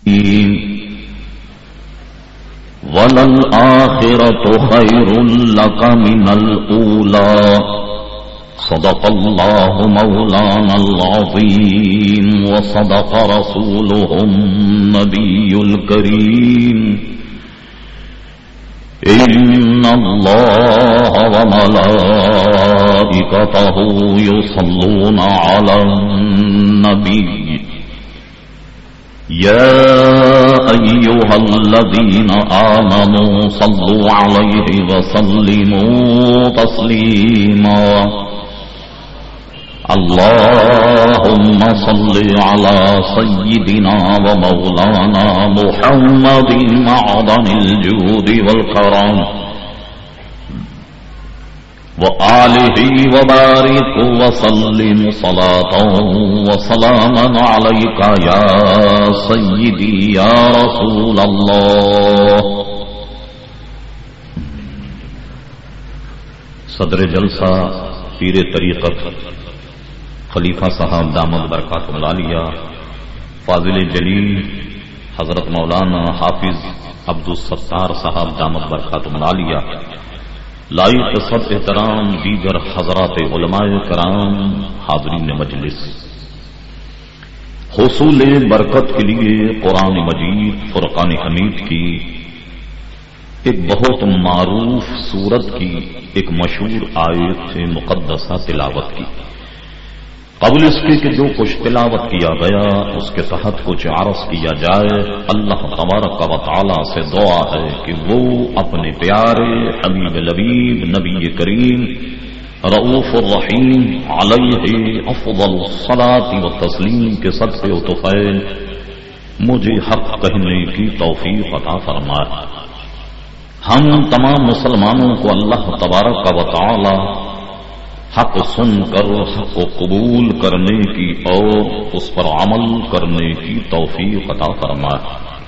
وَلَلْآخِرَةُ خَيْرٌ لَكَ مِنَ الْأُولَى صدق الله مولانا العظيم وصدق رسوله النبي الكريم إن الله وملائكته يصلون على النبي يا أيها الذين آمنوا صلوا عليه وسلموا تسليما اللهم صل على سيدنا ومولانا محمد معدن الجود والكرم وآله وبارك وسلم صلاة وسلاما عليك يا سيدي يا رسول الله. صدر جلسہ پیر طریقت خلیفہ صاحب دامت برکاتہ العالیہ فاضل جلیل حضرت مولانا حافظ عبدالستار صاحب دامت برکاتہ العالیہ، لائق سب احترام دیگر حضرات علماء کرام، حاضرین مجلس، حصول برکت کے لیے قرآن مجید فرقان حمید کی ایک بہت معروف سورت کی ایک مشہور آیت مقدسہ تلاوت کی. قبل اس کے کہ جو کچھ تلاوت کیا گیا اس کے تحت کچھ عرض کیا جائے. اللہ تبارک و تعالی سے دعا ہے کہ وہ اپنے پیارے حبیب لبیب نبی کریم رؤوف الرحیم علیہ افضل الصلاۃ والتسلیم کے صدقے و طفیل مجھے حق کہنے کی توفیق عطا فرمائے. ہم تمام مسلمانوں کو اللہ تبارک و تعالی حق سن کر حق کو قبول کرنے کی اور اس پر عمل کرنے کی توفیق عطا فرمائے.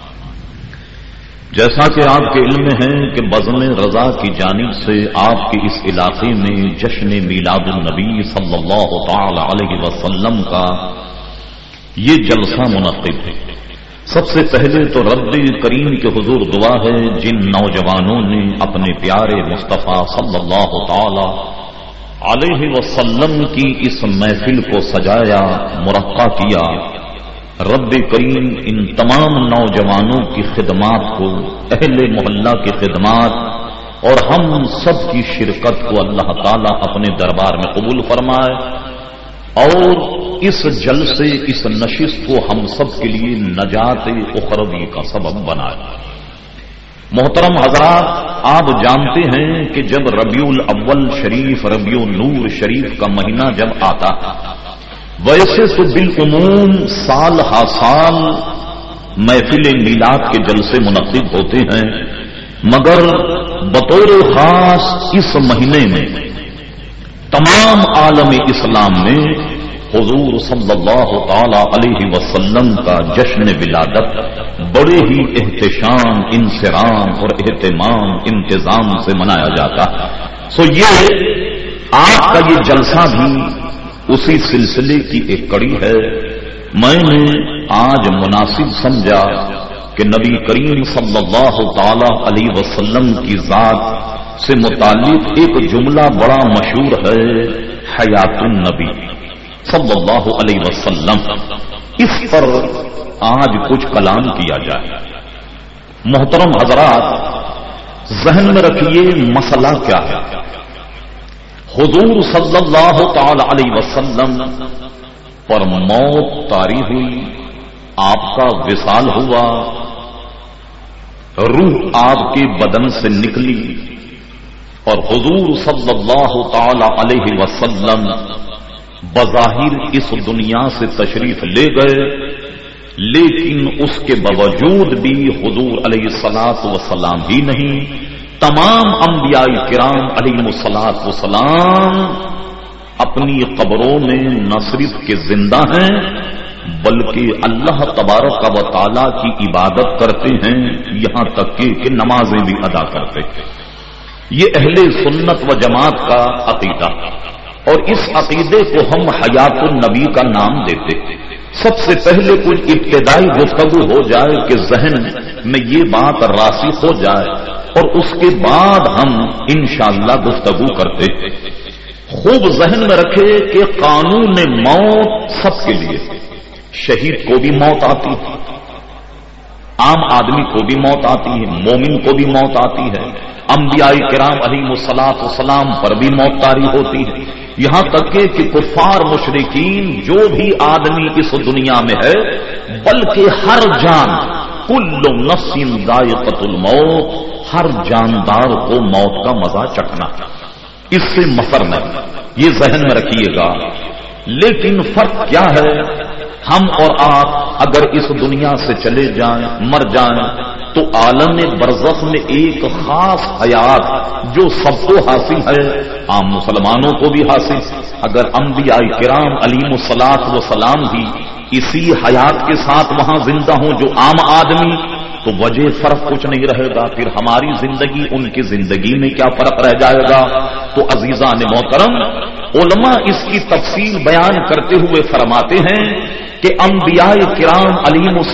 جیسا کہ آپ کے علم میں ہے کہ بزم رضا کی جانب سے آپ کے اس علاقے میں جشن میلاد النبی صلی اللہ تعالی علیہ وسلم کا یہ جلسہ منعقد ہے. سب سے پہلے تو رب کریم کے حضور دعا ہے جن نوجوانوں نے اپنے پیارے مصطفیٰ صلی اللہ تعالی علیہ وسلم کی اس محفل کو سجایا، مرقع کیا، رب کریم ان تمام نوجوانوں کی خدمات کو، اہل محلہ کی خدمات اور ہم سب کی شرکت کو اللہ تعالیٰ اپنے دربار میں قبول فرمائے اور اس جلسے اس نشست کو ہم سب کے لیے نجات اخروی کا سبب بنائے. محترم حضرات، آپ جانتے ہیں کہ جب ربیع الاول شریف، ربیع النور شریف کا مہینہ جب آتا، ویسے تو بالعموم سال ہا سال محفل میلاد کے جلسے منعقد ہوتے ہیں، مگر بطور خاص اس مہینے میں تمام عالم اسلام میں حضور صلی اللہ تعالی علیہ وسلم کا جشن ولادت بڑے ہی احتشام، انصرام اور اہتمام، انتظام سے منایا جاتا. سو یہ آج کا یہ جلسہ بھی اسی سلسلے کی ایک کڑی ہے. میں نے آج مناسب سمجھا کہ نبی کریم صلی اللہ تعالی علیہ وسلم کی ذات سے متعلق ایک جملہ بڑا مشہور ہے، حیات النبی صلی اللہ علیہ وسلم، اس پر آج کچھ کلام کیا جائے. محترم حضرات، ذہن میں رکھیے مسئلہ کیا ہے. حضور صلی اللہ تعالی علیہ وسلم پر موت طاری ہوئی، آپ کا وصال ہوا، روح آپ کے بدن سے نکلی اور حضور صلی اللہ تعالی علیہ وسلم بظاہر اس دنیا سے تشریف لے گئے، لیکن اس کے باوجود بھی حضور علیہ الصلاۃ والسلام ہی نہیں، تمام انبیاء کرام علیہم الصلاۃ والسلام اپنی قبروں میں نہ صرف کے زندہ ہیں بلکہ اللہ تبارک و تعالی کی عبادت کرتے ہیں، یہاں تک کہ نمازیں بھی ادا کرتے ہیں. یہ اہل سنت و جماعت کا عقیدہ، اور اس عقیدے کو ہم حیات النبی کا نام دیتے ہیں. سب سے پہلے کچھ ابتدائی گفتگو ہو جائے کہ ذہن میں یہ بات راسخ ہو جائے اور اس کے بعد ہم انشاءاللہ گفتگو کرتے. خوب ذہن میں رکھے کہ قانون موت سب کے لیے. شہید کو بھی موت آتی ہے، عام آدمی کو بھی موت آتی ہے، مومن کو بھی موت آتی ہے، انبیاء کرام علیہ الصلوۃ والسلام پر بھی موت طاری ہوتی ہے. یہاں تک کہ کفار مشرکین جو بھی آدمی اس دنیا میں ہے، بلکہ ہر جان، کل نفس ذائقۃ الموت، ہر جاندار کو موت کا مزہ چکھنا، اس سے مفر نہیں. یہ ذہن میں رکھیے گا. لیکن فرق کیا ہے؟ ہم اور آپ اگر اس دنیا سے چلے جائیں، مر جائیں، تو عالم برزخ میں ایک خاص حیات جو سب کو حاصل ہے، عام مسلمانوں کو بھی حاصل. اگر انبیاء کرام علیہم الصلوۃ والسلام بھی اسی حیات کے ساتھ وہاں زندہ ہوں جو عام آدمی، تو وجہ فرق کچھ نہیں رہے گا. پھر ہماری زندگی ان کی زندگی میں کیا فرق رہ جائے گا؟ تو عزیزان محترم، علماء اس کی تفصیل بیان کرتے ہوئے فرماتے ہیں کہ انبیاء کرام علیہم